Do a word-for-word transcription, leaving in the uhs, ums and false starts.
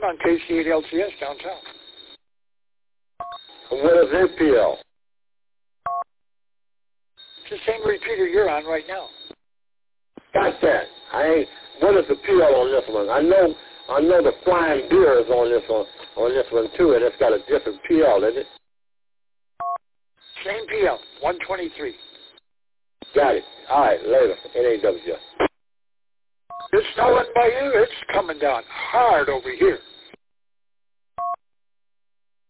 I'm on K C eight L C S downtown. What is A P L? It's the same repeater you're on right now. Got that. I ain't. What is the P L on this one? I know. I know the Flying Deer is on this one. On this one too, and it's got a different P L, isn't it? Same P L, one twenty-three. Got it. All right, later. N A W. It's snowing by you. It's coming down hard over here.